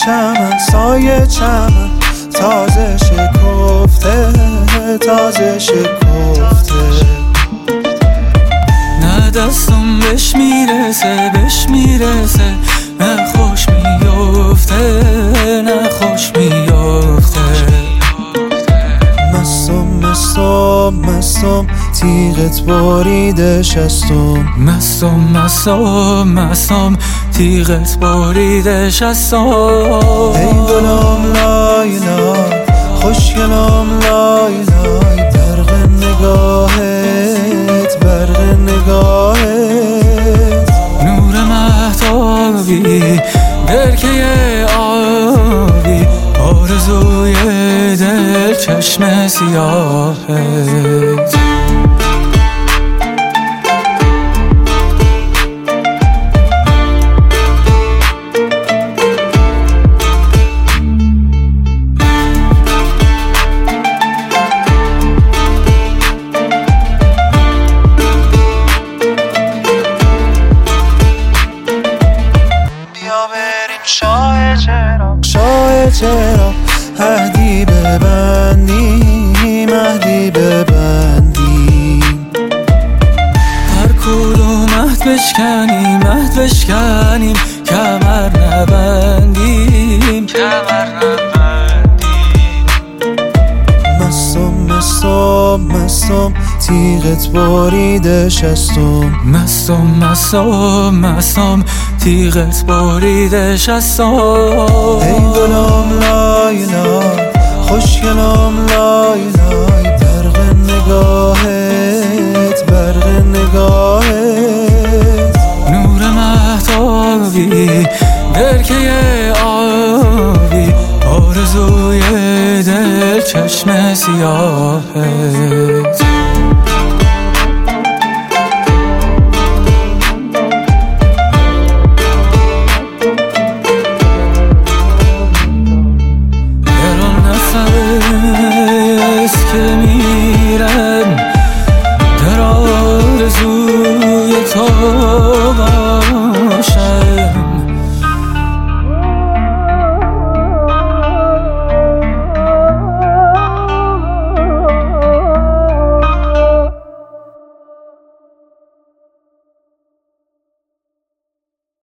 چمن سایه چمن تازه شکفته تازه شکفته. نه دستم بهش میرسه بهش میرسه، نه خوش میفته نه خوش میفته. مستم تیغت بریده شستم. مستم تیغت بریده شستم. ای دلم لای لای خوشگلم لای لای، برق نگاهت برق نگاهت. نور مهتابی برکه آبی، آرزوی دل چشم سیاهت. شاه چرا عهدی ببندیم عهدی ببندیم. هر کدوم عهد بشکنیم کمر نبندیم کمر نبندیم. مستم تیغت بریده شستم. مستم تیغت بریده شستم. ای دلم لای لای خوشگلم لای لای، برق نگاهت برق نگاهت. نور مهتابی برکه آبی، آرزوی دل چشم سیاهت.